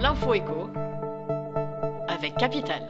l'info écho avec Capital.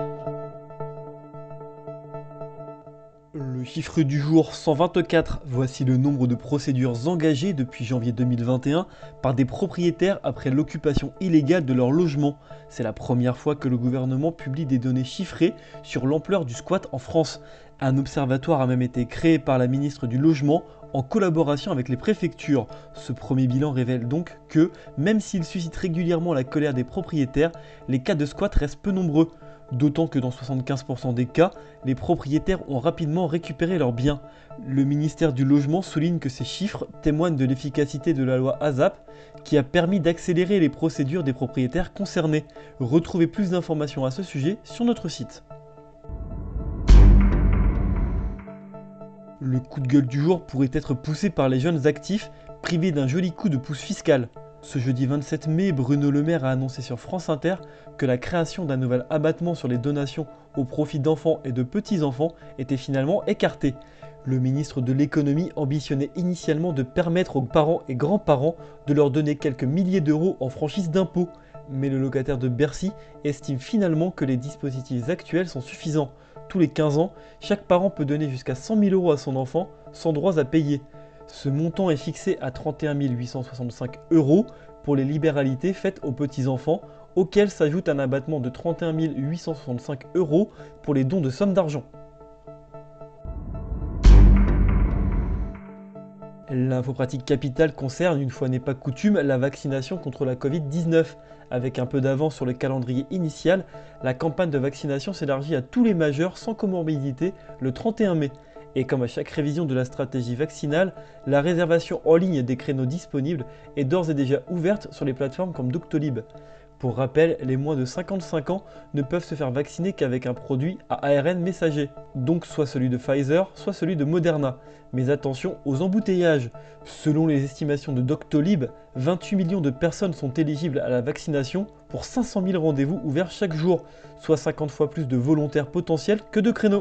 Le chiffre du jour 124, voici le nombre de procédures engagées depuis janvier 2021 par des propriétaires après l'occupation illégale de leur logement. C'est la première fois que le gouvernement publie des données chiffrées sur l'ampleur du squat en France. Un observatoire a même été créé par la ministre du Logement en collaboration avec les préfectures. Ce premier bilan révèle donc que, même s'il suscite régulièrement la colère des propriétaires, les cas de squat restent peu nombreux. D'autant que dans 75% des cas, les propriétaires ont rapidement récupéré leurs biens. Le ministère du Logement souligne que ces chiffres témoignent de l'efficacité de la loi ASAP qui a permis d'accélérer les procédures des propriétaires concernés. Retrouvez plus d'informations à ce sujet sur notre site. Le coup de gueule du jour pourrait être poussé par les jeunes actifs privés d'un joli coup de pouce fiscal. Ce jeudi 27 mai, Bruno Le Maire a annoncé sur France Inter que la création d'un nouvel abattement sur les donations au profit d'enfants et de petits-enfants était finalement écartée. Le ministre de l'économie ambitionnait initialement de permettre aux parents et grands-parents de leur donner quelques milliers d'euros en franchise d'impôt. Mais le locataire de Bercy estime finalement que les dispositifs actuels sont suffisants. Tous les 15 ans, chaque parent peut donner jusqu'à 100 000 euros à son enfant sans droits à payer. Ce montant est fixé à 31 865 euros pour les libéralités faites aux petits-enfants, auxquels s'ajoute un abattement de 31 865 euros pour les dons de sommes d'argent. L'info pratique capitale concerne, une fois n'est pas coutume, la vaccination contre la Covid-19. Avec un peu d'avance sur le calendrier initial, la campagne de vaccination s'élargit à tous les majeurs sans comorbidité le 31 mai. Et comme à chaque révision de la stratégie vaccinale, la réservation en ligne des créneaux disponibles est d'ores et déjà ouverte sur les plateformes comme Doctolib. Pour rappel, les moins de 55 ans ne peuvent se faire vacciner qu'avec un produit à ARN messager, donc soit celui de Pfizer, soit celui de Moderna. Mais attention aux embouteillages. Selon les estimations de Doctolib, 28 millions de personnes sont éligibles à la vaccination pour 500 000 rendez-vous ouverts chaque jour, soit 50 fois plus de volontaires potentiels que de créneaux.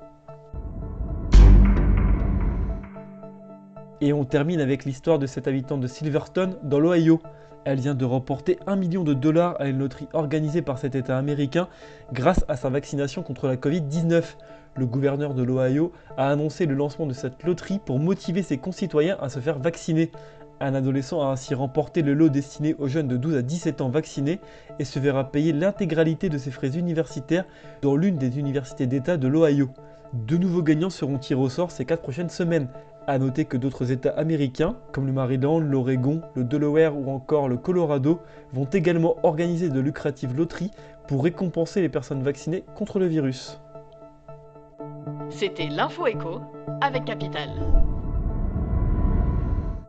Et on termine avec l'histoire de cette habitante de Silverstone dans l'Ohio. Elle vient de remporter $1 million à une loterie organisée par cet État américain grâce à sa vaccination contre la Covid-19. Le gouverneur de l'Ohio a annoncé le lancement de cette loterie pour motiver ses concitoyens à se faire vacciner. Un adolescent a ainsi remporté le lot destiné aux jeunes de 12 à 17 ans vaccinés et se verra payer l'intégralité de ses frais universitaires dans l'une des universités d'État de l'Ohio. Deux nouveaux gagnants seront tirés au sort ces 4 prochaines semaines. A noter que d'autres États américains, comme le Maryland, l'Oregon, le Delaware ou encore le Colorado, vont également organiser de lucratives loteries pour récompenser les personnes vaccinées contre le virus. C'était l'info écho avec Capital.